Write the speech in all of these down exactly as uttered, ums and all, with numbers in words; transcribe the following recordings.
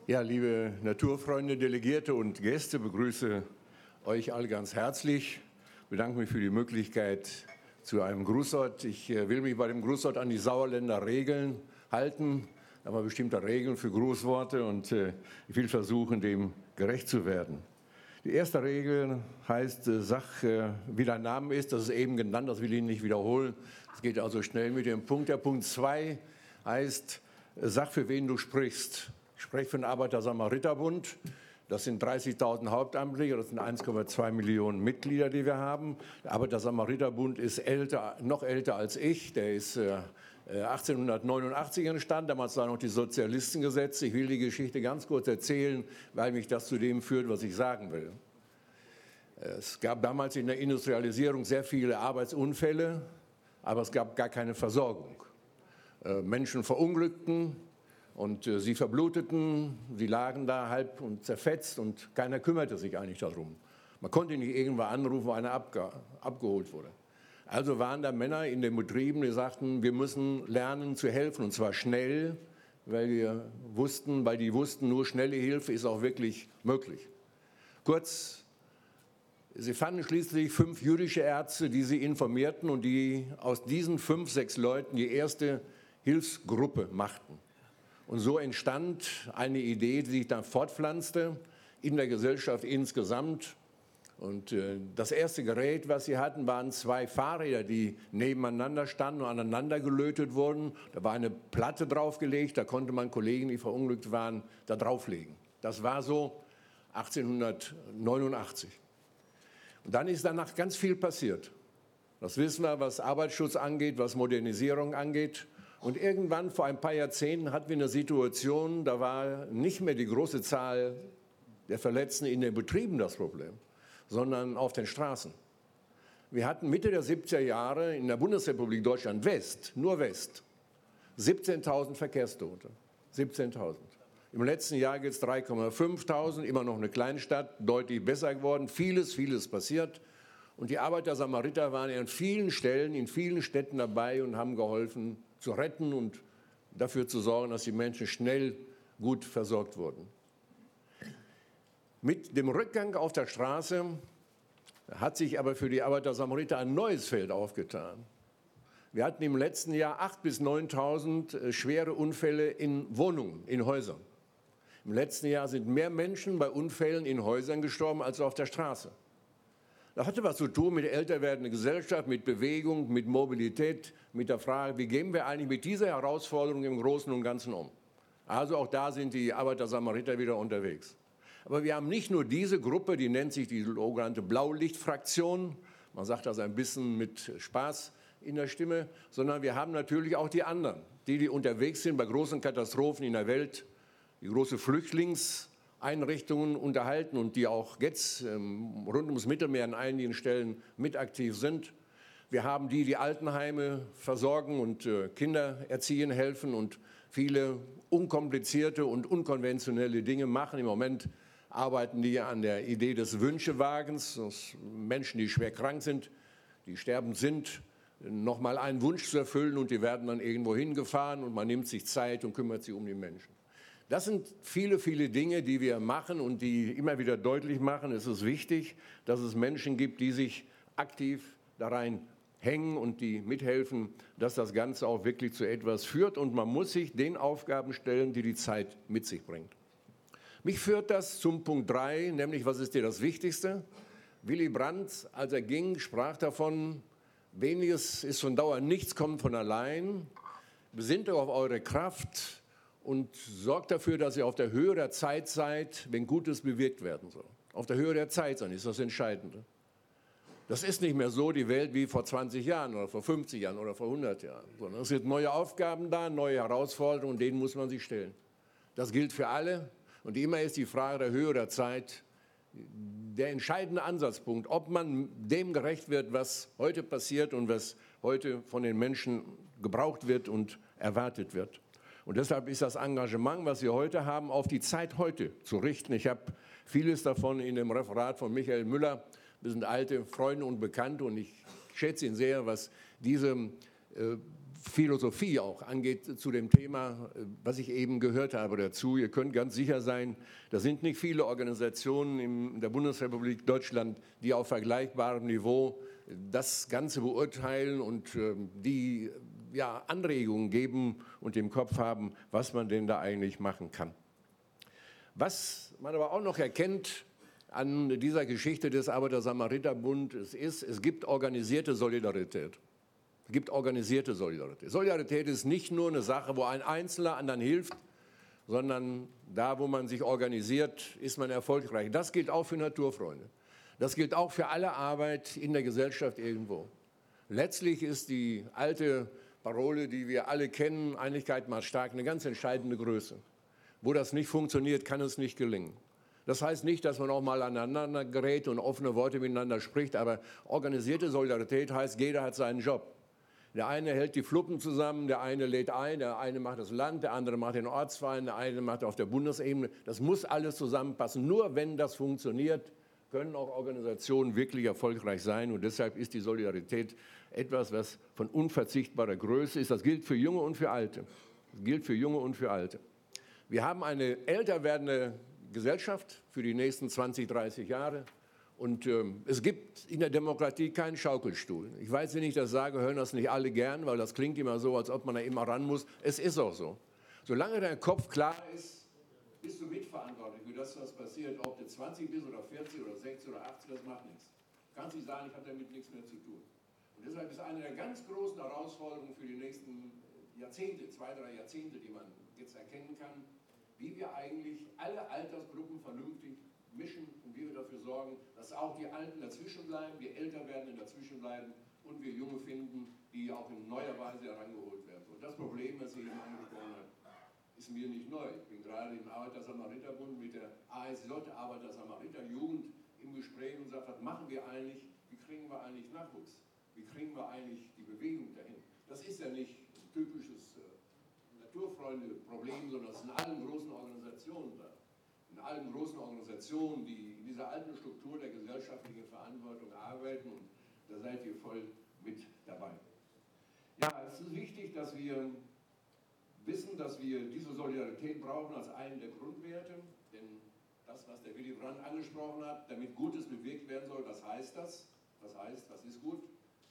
Ja, liebe Naturfreunde, Delegierte und Gäste, begrüße euch alle ganz herzlich. Ich bedanke mich für die Möglichkeit zu einem Grußwort. Ich will mich bei dem Grußwort an die Sauerländer Regeln halten. Da haben wir bestimmte Regeln für Grußworte und ich will versuchen, dem gerecht zu werden. Die erste Regel heißt, sag, wie dein Name ist. Das ist eben genannt, das will ich nicht wiederholen. Es geht also schnell mit dem Punkt. Der Punkt zwei heißt, sag, für wen du sprichst. Ich spreche für den Arbeiter-Samariter-Bund. Das sind dreißigtausend Hauptamtliche, das sind eins Komma zwei Millionen Mitglieder, die wir haben. Der Arbeiter-Samariter-Bund ist älter, noch älter als ich. Der ist äh, achtzehnhundertneunundachtzig entstanden. Damals waren noch die Sozialistengesetze. Ich will die Geschichte ganz kurz erzählen, weil mich das zu dem führt, was ich sagen will. Es gab damals in der Industrialisierung sehr viele Arbeitsunfälle, aber es gab gar keine Versorgung. Äh, Menschen verunglückten. Und äh, sie verbluteten, sie lagen da halb und zerfetzt und keiner kümmerte sich eigentlich darum. Man konnte nicht irgendwo anrufen, wo einer abge abgeholt wurde. Also waren da Männer in den Betrieben, die sagten, wir müssen lernen zu helfen und zwar schnell, weil wir wussten, weil die wussten, nur schnelle Hilfe ist auch wirklich möglich. Kurz, sie fanden schließlich fünf jüdische Ärzte, die sie informierten und die aus diesen fünf, sechs Leuten die erste Hilfsgruppe machten. Und so entstand eine Idee, die sich dann fortpflanzte in der Gesellschaft insgesamt. Und äh, das erste Gerät, was sie hatten, waren zwei Fahrräder, die nebeneinander standen und aneinander gelötet wurden. Da war eine Platte draufgelegt, da konnte man Kollegen, die verunglückt waren, da drauflegen. Das war so achtzehnhundertneunundachtzig. Und dann ist danach ganz viel passiert. Das wissen wir, was Arbeitsschutz angeht, was Modernisierung angeht. Und irgendwann, vor ein paar Jahrzehnten, hatten wir eine Situation, da war nicht mehr die große Zahl der Verletzten in den Betrieben das Problem, sondern auf den Straßen. Wir hatten Mitte der siebziger Jahre in der Bundesrepublik Deutschland West, nur West, siebzehntausend Verkehrstote. siebzehntausend. Im letzten Jahr geht es drei Komma fünftausend, immer noch eine Kleinstadt, deutlich besser geworden, vieles, vieles passiert. Und die Arbeiter-Samariter waren an vielen Stellen, in vielen Städten dabei und haben geholfen, zu retten und dafür zu sorgen, dass die Menschen schnell gut versorgt wurden. Mit dem Rückgang auf der Straße hat sich aber für die Arbeiter-Samariter ein neues Feld aufgetan. Wir hatten im letzten Jahr achttausend bis neuntausend schwere Unfälle in Wohnungen, in Häusern. Im letzten Jahr sind mehr Menschen bei Unfällen in Häusern gestorben als auf der Straße. Das hatte was zu tun mit der älter werdenden Gesellschaft, mit Bewegung, mit Mobilität, mit der Frage, wie gehen wir eigentlich mit dieser Herausforderung im Großen und Ganzen um. Also auch da sind die Arbeiter-Samariter wieder unterwegs. Aber wir haben nicht nur diese Gruppe, die nennt sich die sogenannte Blaulichtfraktion, man sagt das ein bisschen mit Spaß in der Stimme, sondern wir haben natürlich auch die anderen, die, die unterwegs sind bei großen Katastrophen in der Welt, die große Flüchtlings- Einrichtungen unterhalten und die auch jetzt ähm, rund ums Mittelmeer an einigen Stellen mit aktiv sind. Wir haben die, die Altenheime versorgen und äh, Kinder erziehen helfen und viele unkomplizierte und unkonventionelle Dinge machen. Im Moment arbeiten die an der Idee des Wünschewagens, dass Menschen, die schwer krank sind, die sterbend sind, noch mal einen Wunsch zu erfüllen und die werden dann irgendwo hingefahren und man nimmt sich Zeit und kümmert sich um die Menschen. Das sind viele, viele Dinge, die wir machen und die immer wieder deutlich machen, es ist wichtig, dass es Menschen gibt, die sich aktiv da rein hängen und die mithelfen, dass das Ganze auch wirklich zu etwas führt. Und man muss sich den Aufgaben stellen, die die Zeit mit sich bringt. Mich führt das zum Punkt drei, nämlich was ist dir das Wichtigste? Willy Brandt, als er ging, sprach davon, weniges ist von Dauer, nichts kommt von allein. Besinnt euch auf eure Kraft und sorgt dafür, dass ihr auf der Höhe der Zeit seid, wenn Gutes bewirkt werden soll. Auf der Höhe der Zeit sein ist das Entscheidende. Das ist nicht mehr so die Welt wie vor zwanzig Jahren oder vor fünfzig Jahren oder vor hundert Jahren, sondern es sind neue Aufgaben da, neue Herausforderungen und denen muss man sich stellen. Das gilt für alle und immer ist die Frage der Höhe der Zeit der entscheidende Ansatzpunkt, ob man dem gerecht wird, was heute passiert und was heute von den Menschen gebraucht wird und erwartet wird. Und deshalb ist das Engagement, was wir heute haben, auf die Zeit heute zu richten. Ich habe vieles davon in dem Referat von Michael Müller. Wir sind alte Freunde und Bekannte und ich schätze ihn sehr, was diese äh, Philosophie auch angeht zu dem Thema, was ich eben gehört habe dazu. Ihr könnt ganz sicher sein, da sind nicht viele Organisationen in der Bundesrepublik Deutschland, die auf vergleichbarem Niveau das Ganze beurteilen und die ja, Anregungen geben und im Kopf haben, was man denn da eigentlich machen kann. Was man aber auch noch erkennt an dieser Geschichte des Arbeiter-Samariter-Bundes ist, es gibt organisierte Solidarität. Es gibt organisierte Solidarität. Solidarität ist nicht nur eine Sache, wo ein Einzelner anderen hilft, sondern da, wo man sich organisiert, ist man erfolgreich. Das gilt auch für Naturfreunde. Das gilt auch für alle Arbeit in der Gesellschaft irgendwo. Letztlich ist die alte Parole, die wir alle kennen, Einigkeit macht stark, eine ganz entscheidende Größe. Wo das nicht funktioniert, kann es nicht gelingen. Das heißt nicht, dass man auch mal aneinander gerät und offene Worte miteinander spricht, aber organisierte Solidarität heißt, jeder hat seinen Job. Der eine hält die Fluppen zusammen, der eine lädt ein, der eine macht das Land, der andere macht den Ortsverein, der eine macht auf der Bundesebene. Das muss alles zusammenpassen. Nur wenn das funktioniert, können auch Organisationen wirklich erfolgreich sein. Und deshalb ist die Solidarität etwas, was von unverzichtbarer Größe ist. Das gilt für Junge und für Alte. Das gilt für Junge und für Alte. Wir haben eine älter werdende Gesellschaft für die nächsten zwanzig, dreißig Jahre. Und ähm, es gibt in der Demokratie keinen Schaukelstuhl. Ich weiß, wenn ich das sage, hören das nicht alle gern, weil das klingt immer so, als ob man da immer ran muss. Es ist auch so. Solange dein Kopf klar ist, bist du mitverantwortlich für das, was passiert. Ob du zwanzig bist oder vierzig oder sechzig oder achtzig, das macht nichts. Du kannst nicht sagen, ich habe damit nichts mehr zu tun. Und deshalb ist eine der ganz großen Herausforderungen für die nächsten Jahrzehnte, zwei, drei Jahrzehnte, die man jetzt erkennen kann, wie wir eigentlich alle Altersgruppen vernünftig mischen und wie wir dafür sorgen, dass auch die Alten dazwischen bleiben, die älter werden dazwischen bleiben und wir Junge finden, die auch in neuer Weise herangeholt werden. Und das Problem, was Sie eben angesprochen haben, ist mir nicht neu. Ich bin gerade im Arbeiter-Samariter-Bund mit der A S J, Arbeiter-Samariter-Jugend, im Gespräch und sage, was machen wir eigentlich, wie kriegen wir eigentlich Nachwuchs, wie kriegen wir eigentlich die Bewegung dahin. Das ist ja nicht ein typisches äh, Naturfreunde-Problem, sondern es ist in allen großen Organisationen da. In allen großen Organisationen, die in dieser alten Struktur der gesellschaftlichen Verantwortung arbeiten, und da seid ihr voll mit dabei. Ja, es ist wichtig, dass wir wissen, dass wir diese Solidarität brauchen als einen der Grundwerte, denn das, was der Willy Brandt angesprochen hat, damit Gutes bewegt werden soll, was heißt das? Was heißt, was ist gut?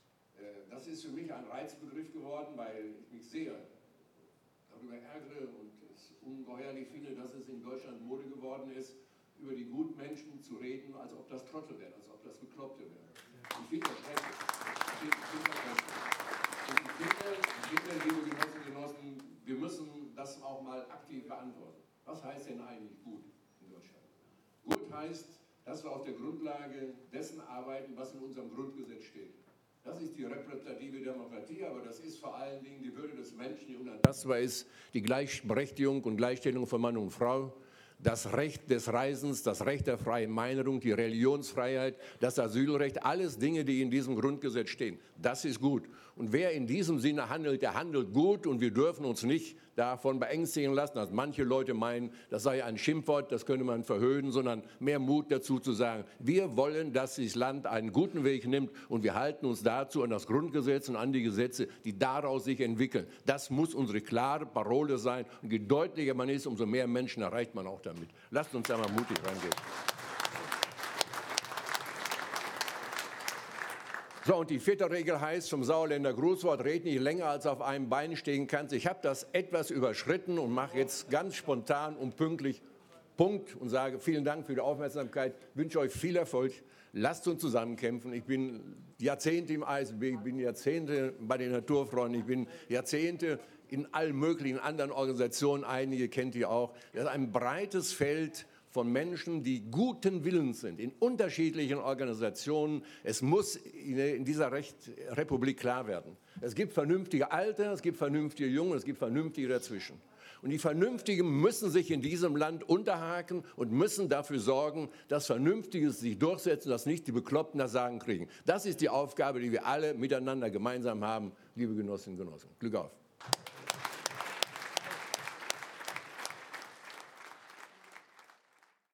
Das ist für mich ein Reizbegriff geworden, weil ich mich sehr darüber ärgere und es ungeheuerlich finde, dass es in Deutschland Mode geworden ist, über die Gutmenschen zu reden, als ob das Trottel wären, als ob das Bekloppte wären. Ich finde das schrecklich. Ich finde das schrecklich. Und ich finde, ich finde, liebe Genossinnen und Genossen, wir müssen das auch mal aktiv beantworten. Was heißt denn eigentlich gut in Deutschland? Gut heißt, dass wir auf der Grundlage dessen arbeiten, was in unserem Grundgesetz steht. Das ist die repräsentative Demokratie, aber das ist vor allen Dingen die Würde des Menschen, die unantastbar ist, die Gleichberechtigung und Gleichstellung von Mann und Frau, das Recht des Reisens, das Recht der freien Meinung, die Religionsfreiheit, das Asylrecht, alles Dinge, die in diesem Grundgesetz stehen. Das ist gut. Und wer in diesem Sinne handelt, der handelt gut, und wir dürfen uns nicht davon beängstigen lassen, dass manche Leute meinen, das sei ein Schimpfwort, das könnte man verhöhnen, sondern mehr Mut dazu zu sagen, wir wollen, dass das Land einen guten Weg nimmt, und wir halten uns dazu an das Grundgesetz und an die Gesetze, die daraus sich entwickeln. Das muss unsere klare Parole sein, und je deutlicher man ist, umso mehr Menschen erreicht man auch damit. Lasst uns da mal mutig rangehen. So, und die vierte Regel heißt vom Sauerländer Grußwort, red nicht länger, als auf einem Bein stehen kannst. Ich habe das etwas überschritten und mache jetzt ganz spontan und pünktlich Punkt und sage vielen Dank für die Aufmerksamkeit, wünsche euch viel Erfolg, lasst uns zusammenkämpfen. Ich bin Jahrzehnte im A S B, ich bin Jahrzehnte bei den Naturfreunden, ich bin Jahrzehnte in allen möglichen anderen Organisationen, einige kennt ihr auch. Das ist ein breites Feld von Menschen, die guten Willens sind, in unterschiedlichen Organisationen. Es muss in dieser Recht Republik klar werden. Es gibt vernünftige Alte, es gibt vernünftige Junge, es gibt vernünftige dazwischen. Und die Vernünftigen müssen sich in diesem Land unterhaken und müssen dafür sorgen, dass Vernünftiges sich durchsetzt und dass nicht die Bekloppten das Sagen kriegen. Das ist die Aufgabe, die wir alle miteinander gemeinsam haben, liebe Genossinnen und Genossen. Glück auf!